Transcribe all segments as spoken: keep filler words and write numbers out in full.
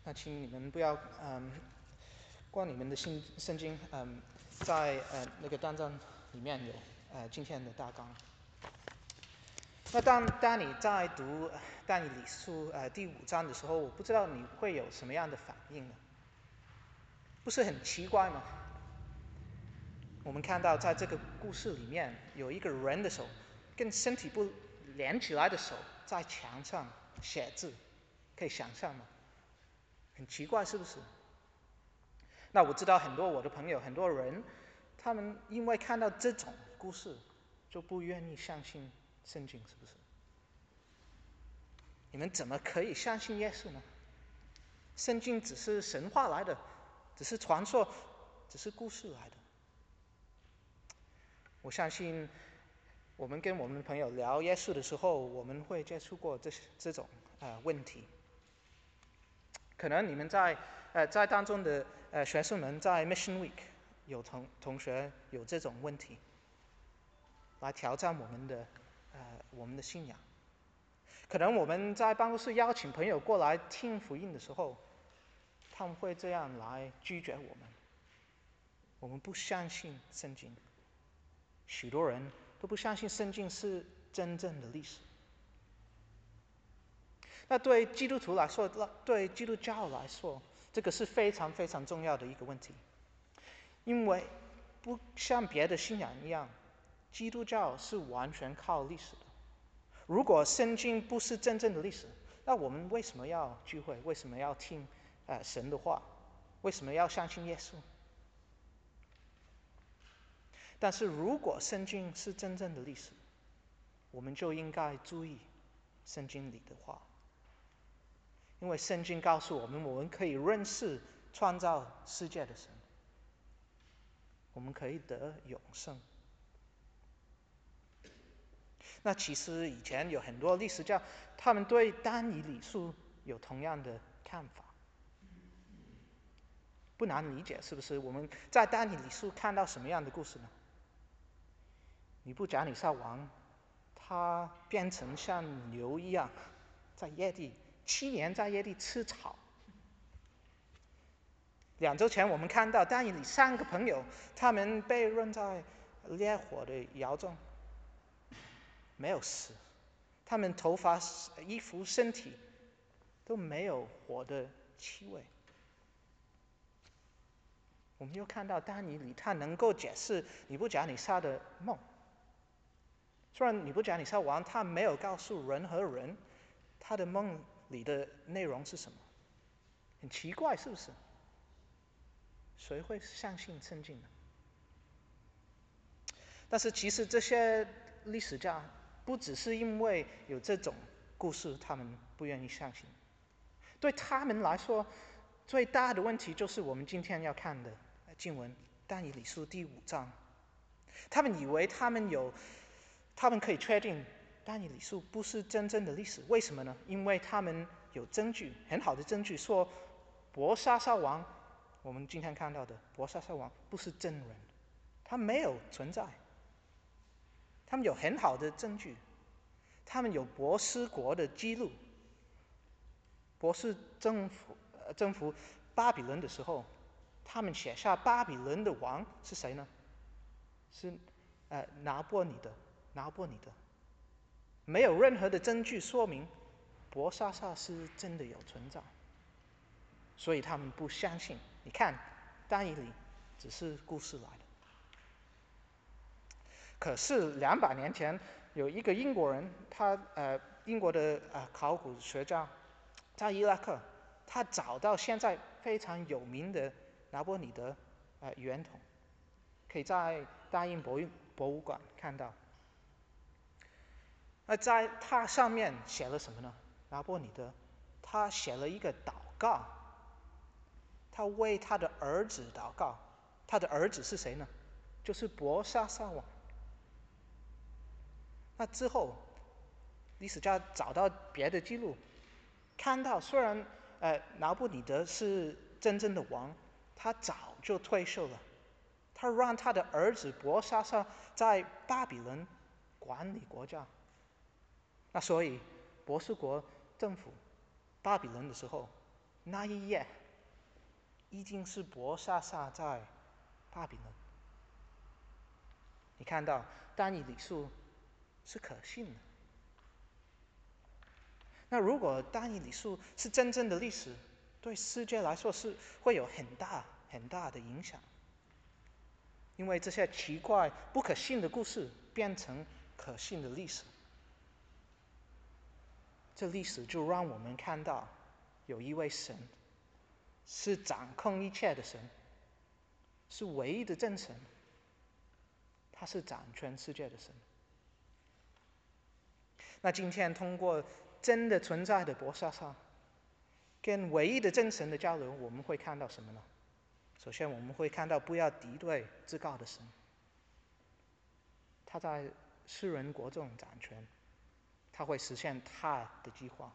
那请你们不要嗯关你们的圣圣经，嗯，在呃那个单章里面有呃今天的大纲。那当当你在读但以理书呃第五章的时候，我不知道你会有什么样的反应呢？不是很奇怪吗？我们看到在这个故事里面有一个人的手跟身体不连起来的手在墙上写字，可以想象吗？很奇怪是不是？那我知道很多我的朋友很多人他们因为看到这种故事就不愿意相信圣经，是不是？你们怎么可以相信耶稣呢？圣经只是神话来的，只是传说，只是故事来的。我相信我们跟我们的朋友聊耶稣的时候，我们会接触过这这种呃问题。可能你们在呃在当中的呃学生们在 Mission Week 有同同学有这种问题，来挑战我们的呃我们的信仰。可能我们在办公室邀请朋友过来听福音的时候，他们会这样来拒绝我们。我们不相信圣经，许多人都不相信圣经是真正的历史。那对基督徒来说，对基督教来说，这个是非常非常重要的一个问题，因为不像别的信仰一样，基督教是完全靠历史的。如果圣经不是真正的历史，那我们为什么要聚会？为什么要听呃神的话？为什么要相信耶稣？但是如果圣经是真正的历史，我们就应该注意圣经里的话，因为圣经告诉我们，我们可以认识创造世界的神，我们可以得永生。那其实以前有很多历史家，他们对但以理书有同样的看法，不难理解，是不是？我们在但以理书看到什么样的故事呢？尼布甲尼撒王，他变成像牛一样，在野地七年在野地吃草。两周前我们看到但以理三个朋友，他们被扔在烈火的窑中，没有死，他们头发、衣服、身体都没有火的气味。我们又看到但以理他能够解释尼布甲尼撒的梦，虽然尼布甲尼撒王他没有告诉人和人他的梦里的内容是什么，很奇怪，是不是？谁会相信圣经呢？但是其实这些历史家不只是因为有这种故事他们不愿意相信，对他们来说最大的问题就是我们今天要看的经文但以理书第五章。他们以为他们有他们可以确定但以理书不是真正的历史，为什么呢？因为他们有证据，很好的证据，说伯沙撒王，我们今天看到的伯沙撒王不是真人，他没有存在。他们有很好的证据，他们有波斯国的记录，波斯征服呃征服巴比伦的时候，他们写下巴比伦的王是谁呢？是呃拿波尼德，拿波尼德。没有任何的证据说明伯沙撒是真的有存在，所以他们不相信。你看但以理只是故事来的。可是两百年前有一个英国人，他呃英国的呃考古学家在伊拉克，他找到现在非常有名的拿波尼德呃圆筒，可以在大英博物博物馆看到。那在它上面写了什么呢？拿波尼德他写了一个祷告，他为他的儿子祷告。他的儿子是谁呢？就是伯沙撒王。那之后历史家找到别的记录，看到虽然呃拿布尼德是真正的王，他早就退休了，他让他的儿子伯沙撒在巴比伦管理国家。那所以波斯国政府巴比伦的时候， 那一夜已经是伯沙撒在巴比伦。你看到但以理书是可信的。那如果但以理书是真正的历史，对世界来说是会有很大很大的影响，因为这些奇怪不可信的故事变成可信的历史，这历史就让我们看到有一位神是掌控一切的神，是唯一的真神，他是掌权世界的神。那今天通过真的存在的伯沙撒跟唯一的真神的交流，我们会看到什么呢？首先我们会看到不要敌对至高的神，他在世人国中掌权，他会实现他的计划。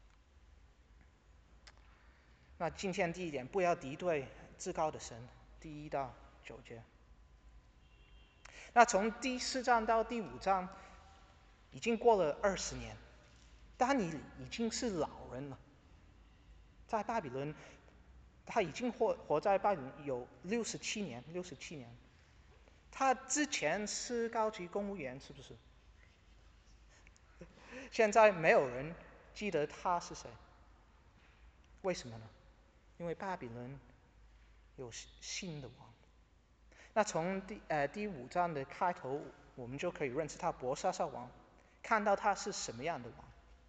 那今天第一点，不要敌对至高的神，第一到九节。那从第四章到第五章已经过了二十年，但你已经是老人了，在巴比伦，他已经活活在巴比伦有六十七年，六十七年。他之前是高级公务员，是不是？现在没有人记得他是谁，为什么呢？因为巴比伦有新的王。那从第呃第五章的开头，我们就可以认识他伯沙撒王，看到他是什么样的王。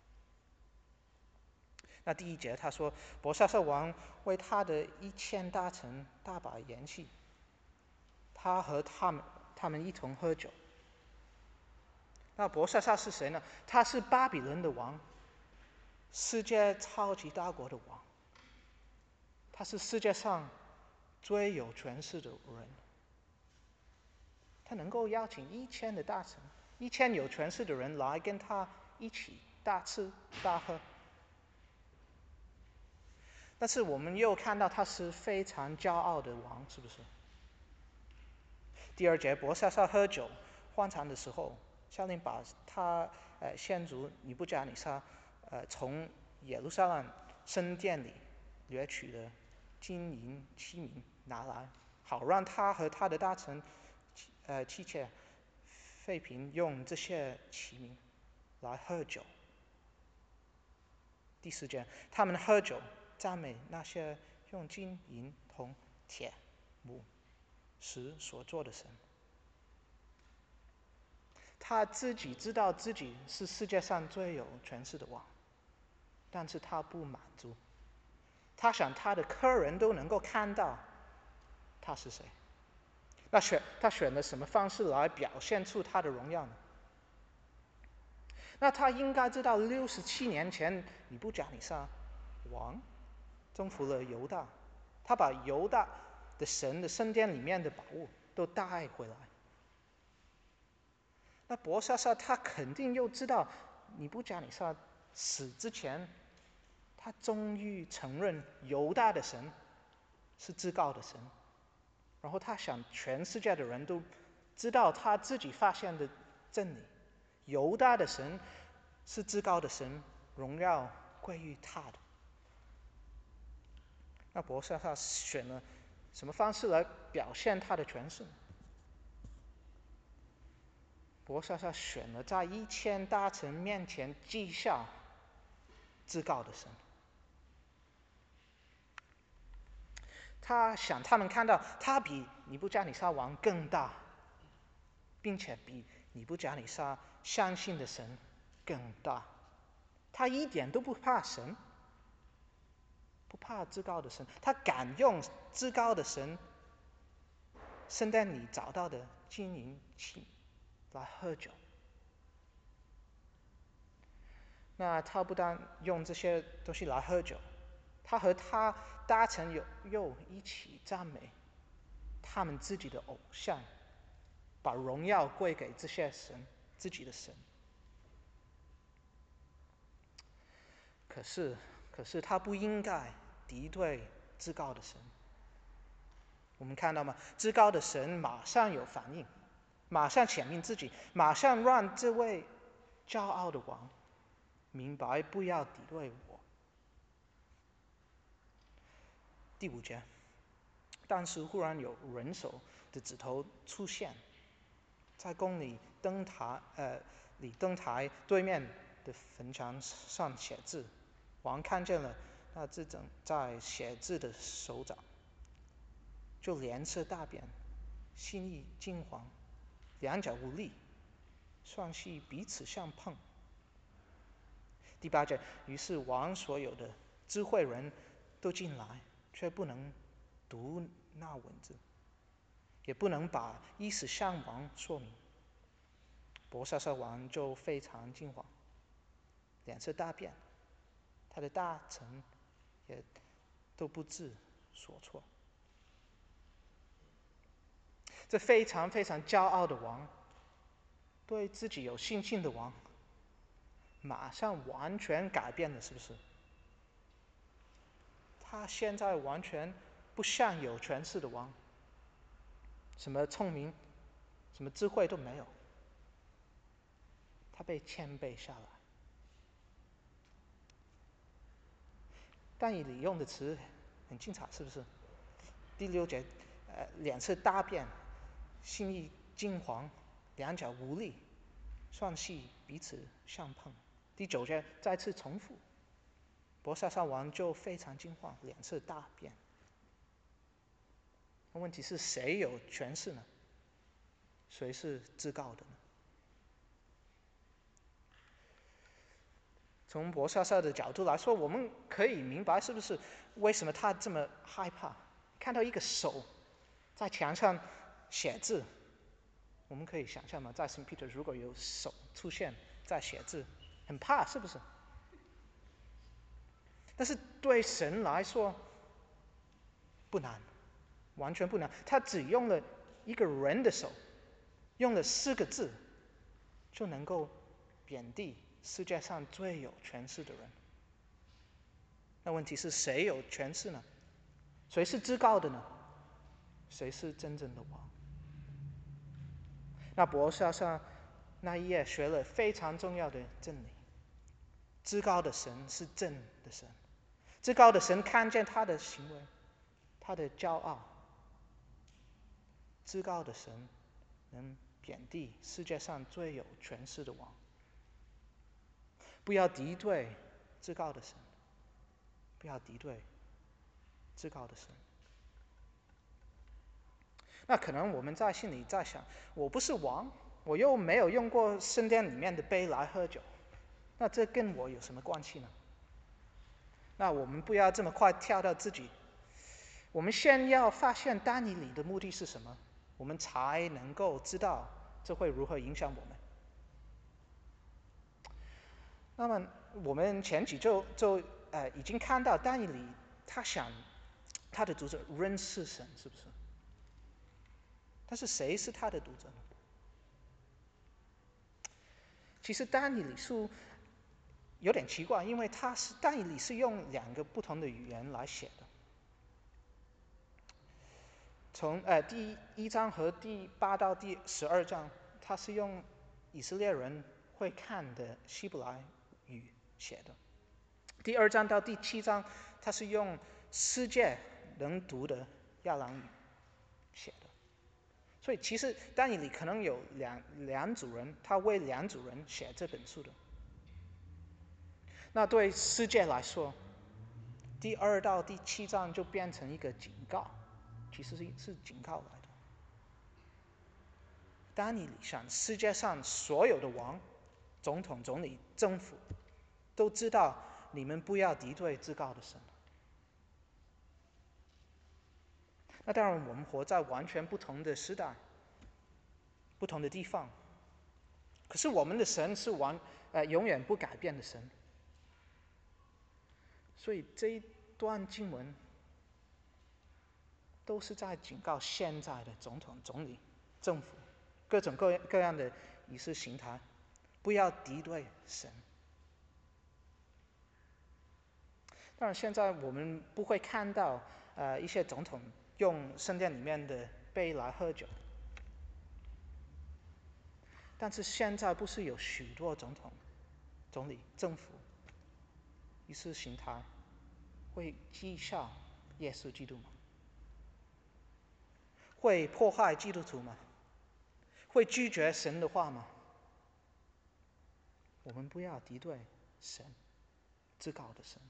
那第一节他说，伯沙撒王为他的一千大臣大摆筵席，他和他们他们一同喝酒。那伯沙撒是谁呢？他是巴比伦的王，世界超级大国的王，他是世界上最有权势的人。他能够邀请一千的大臣，一千有权势的人来跟他一起大吃大喝。但是我们又看到他是非常骄傲的王，是不是？第二节，伯沙撒喝酒欢畅的时候，下令把他呃先祖尼布甲尼撒呃从耶路撒冷圣殿里掠取的金银器皿拿来，好让他和他的大臣呃妻妾费平用这些器皿来喝酒。第四节，他们喝酒赞美那些用金银铜铁木石所做的神。他自己知道自己是世界上最有权势的王，但是他不满足，他想他的客人都能够看到他是谁。那选他选了什么方式来表现出他的荣耀呢？那他应该知道，六十七年前尼布甲尼撒王征服了犹大，他把犹大的神的圣殿里面的宝物都带回来。那伯沙撒他肯定又知道，尼布甲尼撒死之前，他终于承认犹大的神是至高的神，然后他想全世界的人都知道他自己发现的真理，犹大的神是至高的神，荣耀归于他的。那伯沙撒选了什么方式来表现他的权势？伯沙撒选了在一千大臣面前讥笑至高的神，他想他们看到他比尼布甲尼撒王更大，并且比尼布甲尼撒相信的神更大。他一点都不怕神，不怕至高的神，他敢用至高的神圣殿里找到的金银器来喝酒。那他不但用这些东西来喝酒，他和他大臣又又一起赞美他们自己的偶像，把荣耀归给这些神，自己的神。可是，可是他不应该敌对至高的神。我们看到吗？至高的神马上有反应，马上显明自己，马上让这位骄傲的王明白不要敌对我。 第五节，当时忽然有人手的指头出现，在宫里灯台呃里灯台对面的坟墙上写字。王看见了那只正在写字的手掌，就脸色大变，心意惊惶，两脚无力，双膝彼此相碰。第八节，于是王所有的智慧人都进来，却不能读那文字，也不能把意思向王说明。伯沙撒王就非常惊惶，脸色大变，他的大臣也都不知所措。这非常非常骄傲的王，对自己有信心的王，马上完全改变了，是不是？他现在完全不像有权势的王，什么聪明、什么智慧都没有，他被谦卑下来。但以理用的词很精彩，是不是？第六节，呃，脸色大变，心意惊惶，两脚无力，双膝彼此相碰。第九节再次重复，伯沙撒王就非常惊慌，脸色大变。问题是谁有权势呢？谁是至高的呢？从伯沙撒的角度来说，我们可以明白是不是为什么他这么害怕？看到一个手在墙上写字，我们可以想象吗？在圣彼得如果有手出现在写字，很怕，是不是？但是对神来说不难，完全不难。他只用了一个人的手，用了四个字，就能够贬低世界上最有权势的人。那问题是谁有权势呢？谁是至高的呢？谁是真正的王？那伯沙撒那一页学了非常重要的真理：至高的神是正的神，至高的神看见他的行为，他的骄傲。至高的神能贬低世界上最有权势的王。不要敌对至高的神，不要敌对至高的神。那可能我们在心里在想，我不是王，我又没有用过圣殿里面的杯来喝酒，那这跟我有什么关系呢？那我们不要这么快跳到自己，我们先要发现但以理的目的是什么，我们才能够知道这会如何影响我们。那么我们前几周就呃已经看到但以理他想他的读者认识神，是不是？但是谁是他的读者呢？其实但以理书有点奇怪，因为他是但以理是用两个不同的语言来写的。从呃第一章和第八到第十二章，他是用以色列人会看的希伯来语写的。第二章到第七章，他是用世界能读的亚兰语写的。所以其实但以理可能有两两组人，他为两组人写这本书的。那对世界来说，第二到第七章就变成一个警告，其实是是警告来的。但以理想，世界上所有的王、总统、总理、政府都知道，你们不要敌对至高的神。那当然，我们活在完全不同的时代、不同的地方，可是我们的神是完呃永远不改变的神。所以这一段经文都是在警告现在的总统、总理、政府、各种各各样的仪式形态，不要敌对神。当然，现在我们不会看到呃一些总统用圣殿里面的杯来喝酒，但是现在不是有许多总统、总理、政府仪式形态会讥笑耶稣基督吗？会迫害基督徒吗？会拒绝神的话吗？我们不要敌对神，至高的神。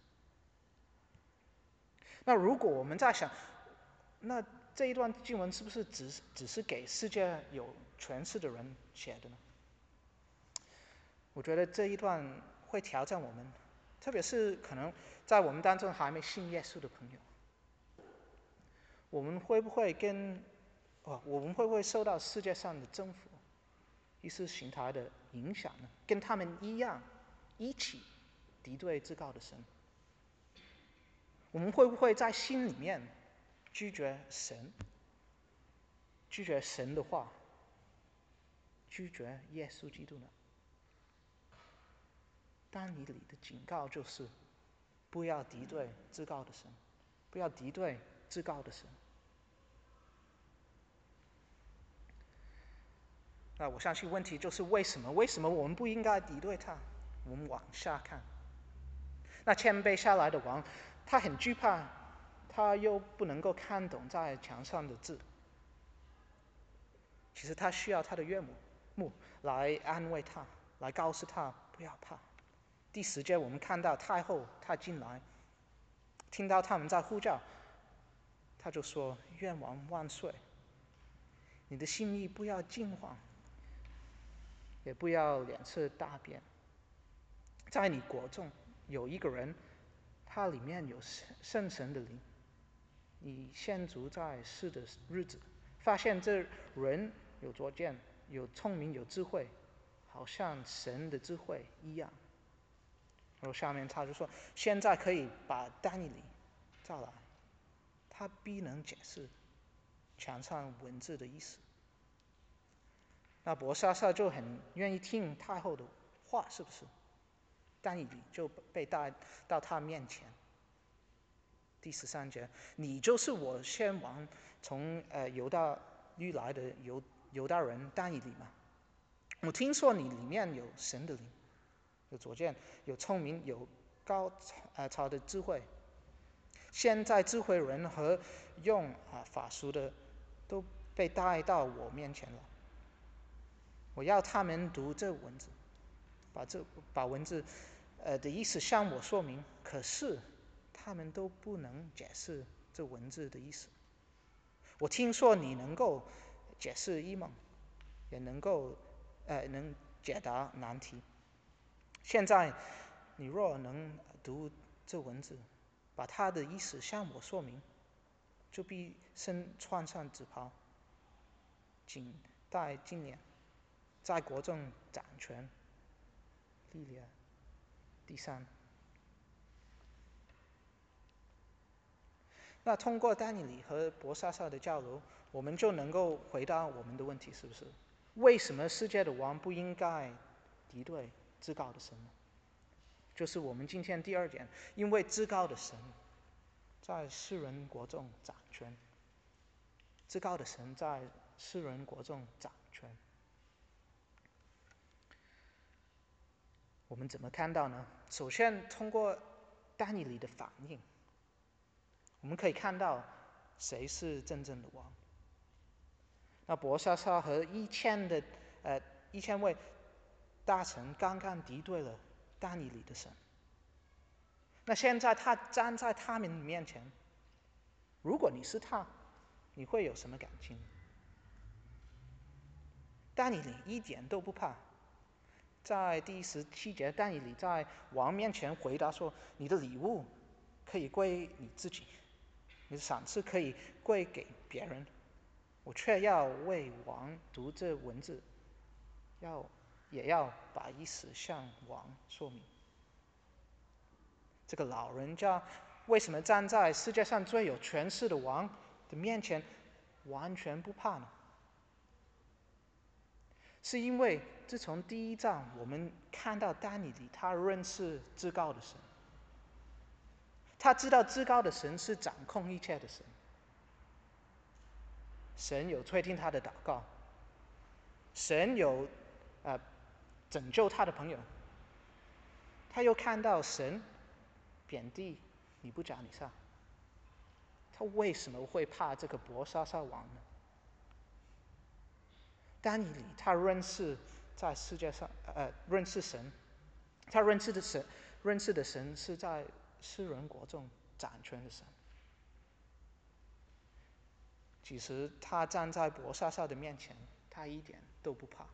那如果我们在想，那这一段经文是不是只只是给世界有权势的人写的呢？我觉得这一段会挑战我们，特别是可能在我们当中还没信耶稣的朋友，我们会不会跟哦，我们会不会受到世界上的政府、意识形态的影响呢？跟他们一样，一起敌对至高的神？我们会不会在心里面拒绝神，拒绝神的话，拒绝耶稣基督呢？但以理的警告就是，不要敌对至高的神，不要敌对至高的神。那我相信问题就是为什么？为什么我们不应该敌对他？我们往下看，那谦卑下来的王，他很惧怕，他又不能够看懂在墙上的字。其实他需要他的岳母母来安慰他，来告诉他不要怕。第十节我们看到太后她进来，听到他们在呼叫，他就说：“愿王万岁！你的心意不要惊慌，也不要脸色大变。在你国中有一个人，他里面有圣神的灵。你现足在世的日子，发现这人有拙见，有聪明，有智慧，好像神的智慧一样。”然后下面他就说：“现在可以把但以理叫来，他必能解释墙上文字的意思。”那伯沙撒就很愿意听太后的话，是不是？但以理就被带到他面前。第十三节，你就是我先王从呃犹大律来的犹犹大人但以理吗？我听说你里面有神的灵，有拙见，有聪明，有高呃超的智慧。现在智慧人和用啊法术的都被带到我面前了。我要他们读这文字，把这把文字呃的意思向我说明。可是他们都不能解释这文字的意思。我听说你能够解释异梦，也能够呃能解答难题。现在你若能读这文字，把它的意思向我说明，就必身穿上紫袍，颈戴金链，在国中掌权。历练第三，那通过但以理和伯沙撒的交流，我们就能够回答我们的问题，是不是？为什么世界的王不应该敌对至高的神呢？就是我们今天第二点，因为至高的神在世人国中掌权，至高的神在世人国中掌权。我们怎么看到呢？首先，通过但以理的反应，我们可以看到谁是真正的王。那伯沙撒和一千的呃一千位大臣刚刚敌对了但以理的神，那现在他站在他们面前，如果你是他，你会有什么感情？但以理一点都不怕。在第十七节，但以理在王面前回答说：“你的礼物可以归你自己，你的赏赐可以归给别人，我却要为王读这文字，要也要把意思向王说明。”这个老人家为什么站在世界上最有权势的王的面前完全不怕呢？是因为自从第一章我们看到但以理他认识至高的神，他知道至高的神是掌控一切的神，神有垂听他的祷告，神有呃拯救他的朋友，他又看到神贬低尼布甲尼撒， 他为什么会怕这个伯沙撒王呢？但以理他认识在世界上，呃，认识神，他认识的神，认识的神是在世人国中掌权的神。其实他站在伯沙撒的面前，他一点都不怕。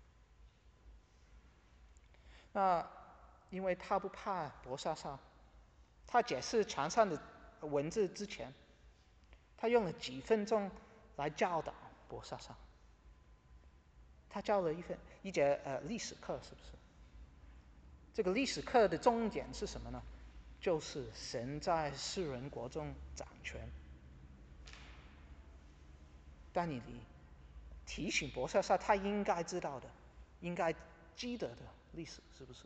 那因为他不怕伯沙撒，他解释墙上的文字之前，他用了几分钟来教导伯沙撒。他教了一分一节呃历史课，是不是？这个历史课的重点是什么呢？就是神在世人国中掌权。但以理提醒伯沙撒他应该知道的、应该记得的历史，是不是？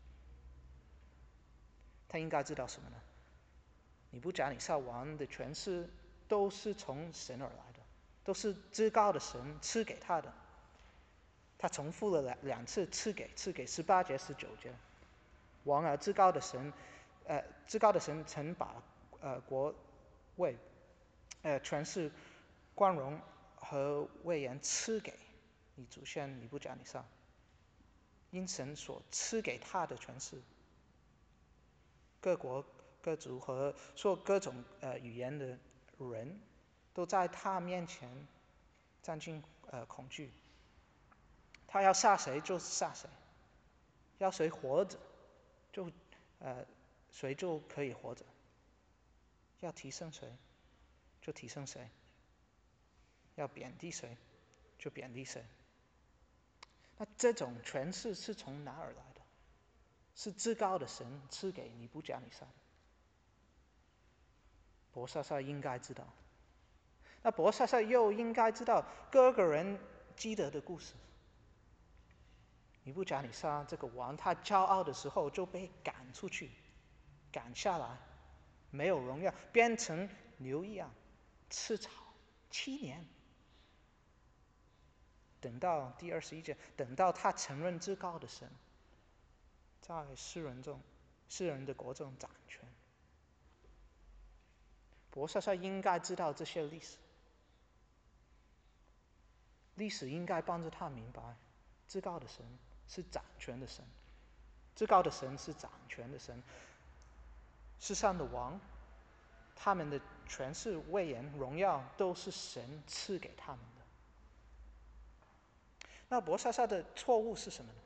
他应该知道什么呢？尼布甲尼撒王的权势都是从神而来的，都是至高的神赐给他的。他重复了两两次赐给，赐给十八节、十九节。王而至高的神，呃，至高的神曾把呃国位、呃权势、光荣和威严赐给你祖先尼布甲尼撒。因神所赐给他的权势，各国各族和说各种呃语言的人，都在他面前战惊呃恐惧。他要杀谁就杀谁，要谁活着，就呃谁就可以活着；要提升谁，就提升谁；要贬低谁，就贬低谁。那这种权势是从哪儿来的？是至高的神赐给尼布甲尼撒的。伯沙撒应该知道，那伯沙撒又应该知道各个人记得的故事。尼布甲尼撒这个王，他骄傲的时候就被赶出去，赶下来，没有荣耀，变成牛一样吃草七年。等到第二十一节，等到他承认至高的神在世人中、世人的国中掌权。伯沙撒应该知道这些历史，历史应该帮助他明白，至高的神是掌权的神，至高的神是掌权的神。世上的王，他们的权势、威严、荣耀都是神赐给他们的。那伯沙撒的错误是什么呢？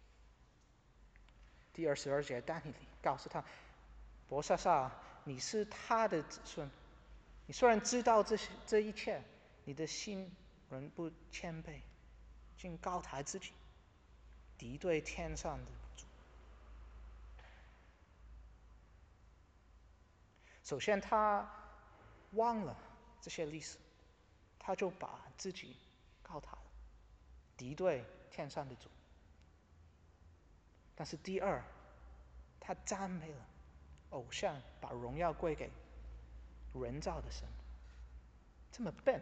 第二十二节，但以理告诉他：伯沙撒，你是他的子孙，你虽然知道这些这一切，你的心仍不谦卑，竟高抬自己，敌对天上的主。首先，他忘了这些历史，他就把自己高抬了，敌对天上的主。但是第二，他赞美了偶像，把荣耀归给人造的神，这么笨。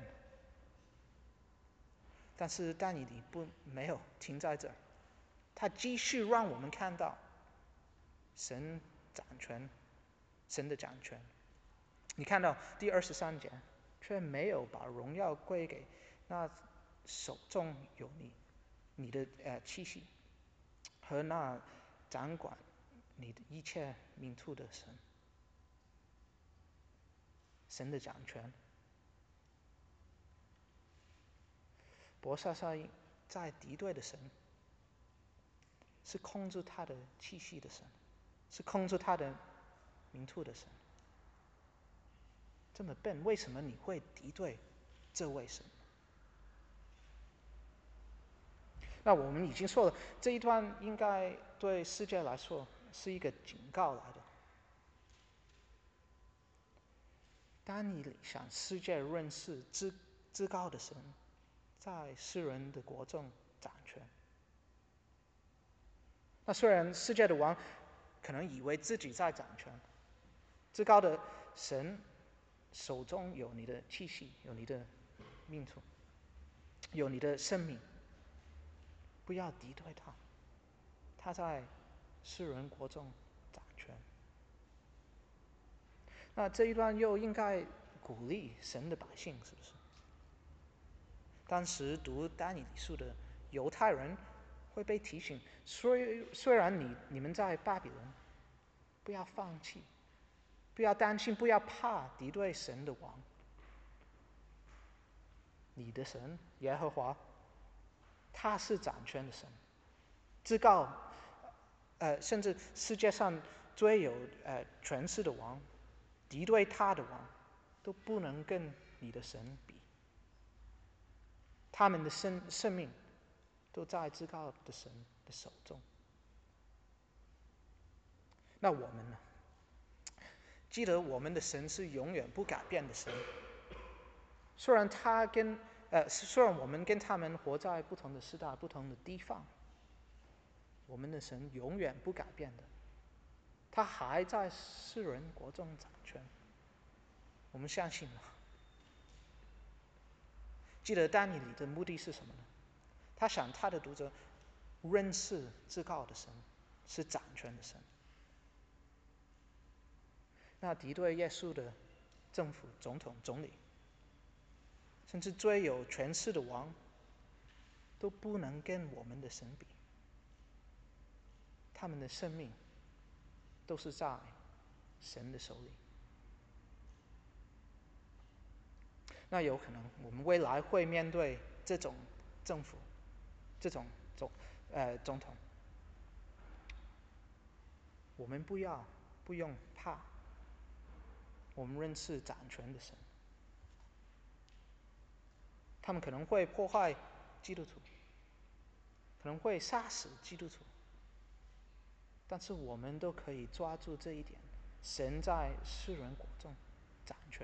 但是但以理不没有停在这儿，他继续让我们看到神掌权，神的掌权。你看到第二十三节，却没有把荣耀归给那手中有你你的呃气息和那掌管你的一切民族的神，神的掌权。伯沙撒在敌对的神，是控制他的气息的神，是控制他的民族的神。这么笨，为什么你会敌对这位神？那我们已经说了，这一段应该对世界来说是一个警告来的。当你想世界认识至至高的神在世人的国中掌权，那虽然世界的王可能以为自己在掌权，至高的神手中有你的气息，有你的命途，有你的生命，不要敌对他，他在世人国中掌权。那这一段又应该鼓励神的百姓，是不是？当时读但以理书的犹太人会被提醒，虽虽然你你们在巴比伦，不要放弃，不要担心，不要怕敌对神的王。你的神耶和华，他是掌权的神，至高，呃，甚至世界上最有呃权势的王，敌对他的王，都不能跟你的神比。他们的生生命都在至高的神的手中。那我们呢？记得我们的神是永远不改变的神。虽然他跟呃，虽然我们跟他们活在不同的时代、不同的地方，我们的神永远不改变的，他还在世人国中掌权。我们相信吗？记得但以理的目的是什么呢？他想他的读者认识至高的神，是掌权的神。那敌对耶稣的政府、总统、总理，甚至最有权势的王，都不能跟我们的神比。他们的生命都是在神的手里。那有可能我们未来会面对这种政府、这种总呃总统，我们不要不用怕，我们认识掌权的神。他们可能会破坏基督徒，可能会杀死基督徒，但是我们都可以抓住这一点：神在世人国中掌权。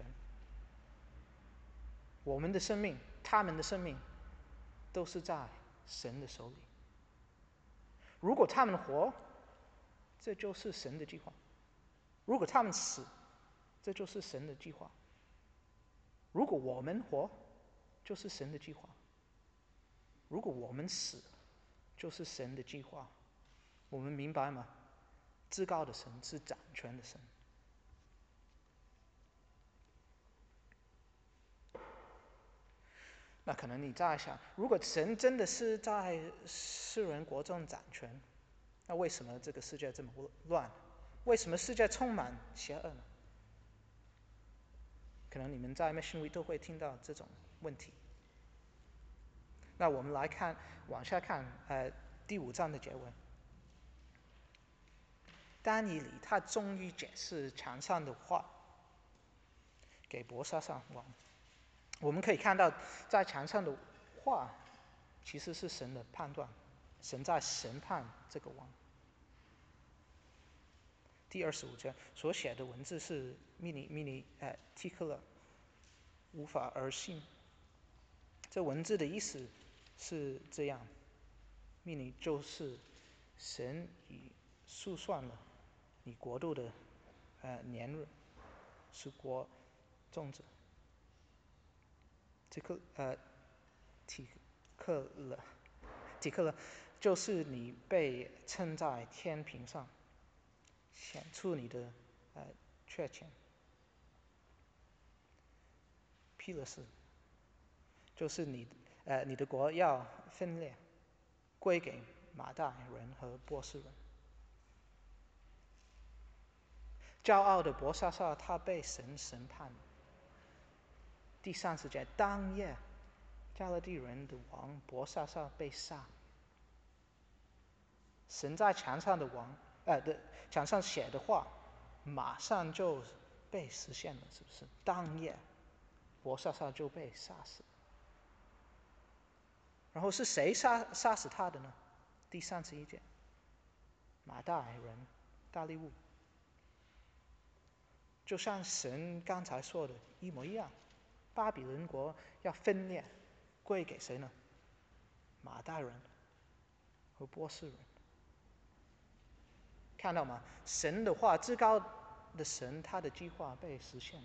我们的生命，他们的生命，都是在神的手里。如果他们活，这就是神的计划；如果他们死，这就是神的计划。如果我们活，就是神的计划；如果我们死，就是神的计划。我们明白吗？至高的神是掌权的神。那可能你在想，如果神真的是在世人国中掌权，那为什么这个世界这么乱？为什么世界充满邪恶呢？可能你们在 Mission Week 都会听到这种问题。那我们来看，往下看，呃，第五章的结尾。但以理他终于解释墙上的话给伯沙撒王。我们可以看到，在墙上的话其实是神的判断，神在审判这个王。第二十五节所写的文字是密尼密尼呃提克勒，无法而信。这文字的意思是这样：密尼就是神已数算了你国度的呃年日，是国种子。提克呃提克勒提克勒就是你被称在天平上，显出你的呃缺钱。庇勒斯就是你呃你的国要分裂，归给马代人和波斯人。骄傲的伯沙撒他被神审判。第三十节，当夜加勒地人的王伯沙撒被杀。神在墙上的王，呃的墙上写的话，马上就被实现了，是不是？当夜，伯沙撒就被杀死。然后是谁杀杀死他的呢？第三十一节，马代人大利乌，就像神刚才说的一模一样，巴比伦国要分裂，归给谁呢？马代人和波斯人。看到吗？神的话，至高的神，他的计划被实现。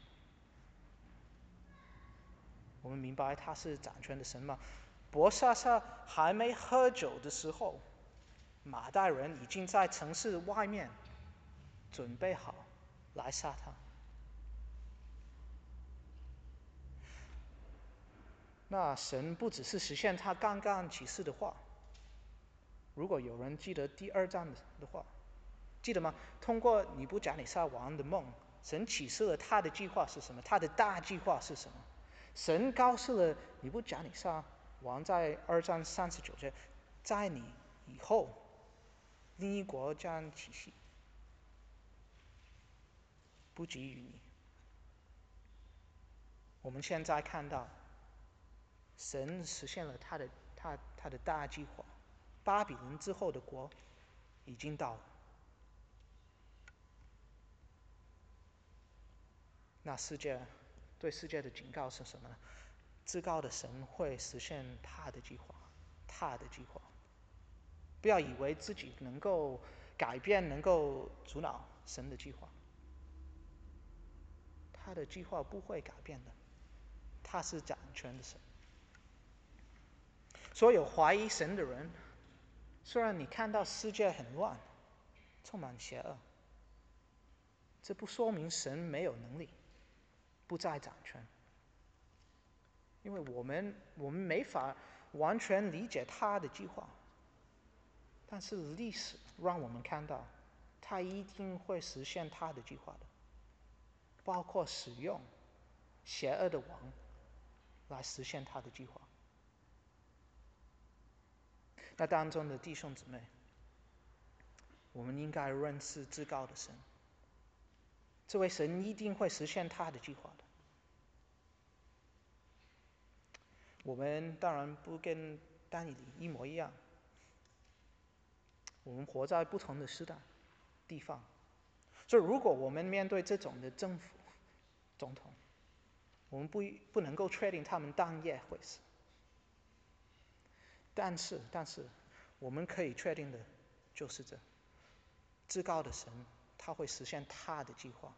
我们明白他是掌权的神吗？伯沙撒还没喝酒的时候，马代人已经在城市外面准备好来杀他。 那神不只是实现他刚刚启示的话。如果有人记得第二章的话，记得吗？通过尼布甲尼撒王的梦，神启示了他的计划是什么，他的大计划是什么。神告诉了尼布甲尼撒王在二章三十九节，在你以后，另一国将起息，不及于你。我们现在看到，神实现了他的他他的大计划，巴比伦之后的国已经到了。那世界对世界的警告是什么呢？至高的神会实现他的计划，他的计划。不要以为自己能够改变，能够阻挠神的计划。他的计划不会改变的，他是掌权的神。所有怀疑神的人，虽然你看到世界很乱，充满邪恶，这不说明神没有能力，不再掌权。因为我们我们没法完全理解他的计划，但是历史让我们看到，他一定会实现他的计划的，包括使用邪恶的王来实现他的计划。那当中的弟兄姊妹，我们应该认识至高的神，这位神一定会实现他的计划的。我们当然不跟但以理一模一样，我们活在不同的时代、地方，所以如果我们面对这种的政府、总统，我们不不能够确定他们当夜会死。但是，但是，我们可以确定的就是这：至高的神他会实现他的计划，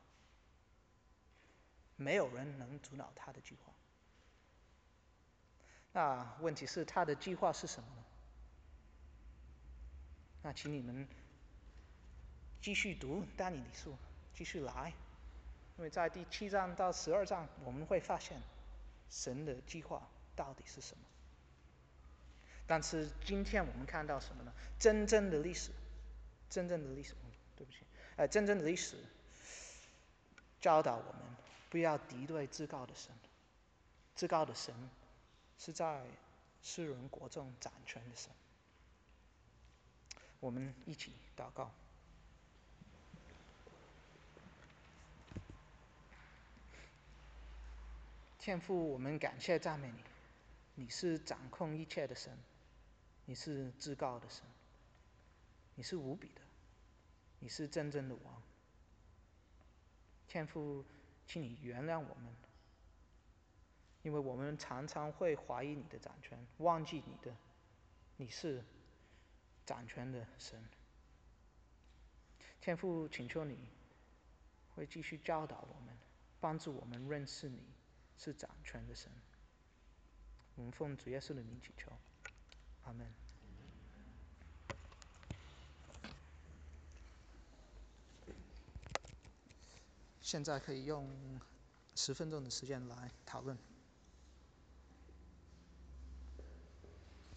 没有人能阻挠他的计划。那问题是他的计划是什么呢？那请你们继续读但以理书，继续来，因为在第七章到十二章，我们会发现神的计划到底是什么。但是今天我们看到什么呢？真正的历史，真正的历史，对不起，呃，真正的历史教导我们不要敌对至高的神。至高的神是在世人国中掌权的神。我们一起祷告。天父，我们感谢赞美你，你是掌控一切的神，你是至高的神，你是无比的，你是真正的王。天父，请你原谅我们，因为我们常常会怀疑你的掌权，忘记你的，你是掌权的神。天父，请求你会继续教导我们，帮助我们认识你是掌权的神。我们奉主耶稣的名祈求，阿们。现在可以用十分钟的时间来讨论。